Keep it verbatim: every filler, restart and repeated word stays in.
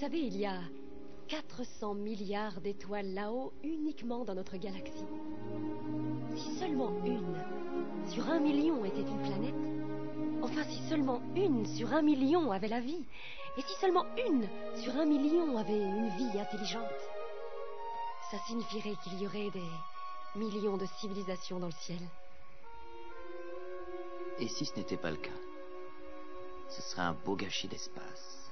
savez, il y a quatre cents milliards d'étoiles là-haut, uniquement dans notre galaxie. Si seulement une sur un million était une planète, enfin si seulement une sur un million avait la vie, et si seulement une sur un million avait une vie intelligente, ça signifierait qu'il y aurait des millions de civilisations dans le ciel. Et si ce n'était pas le cas? Ce serait un beau gâchis d'espace.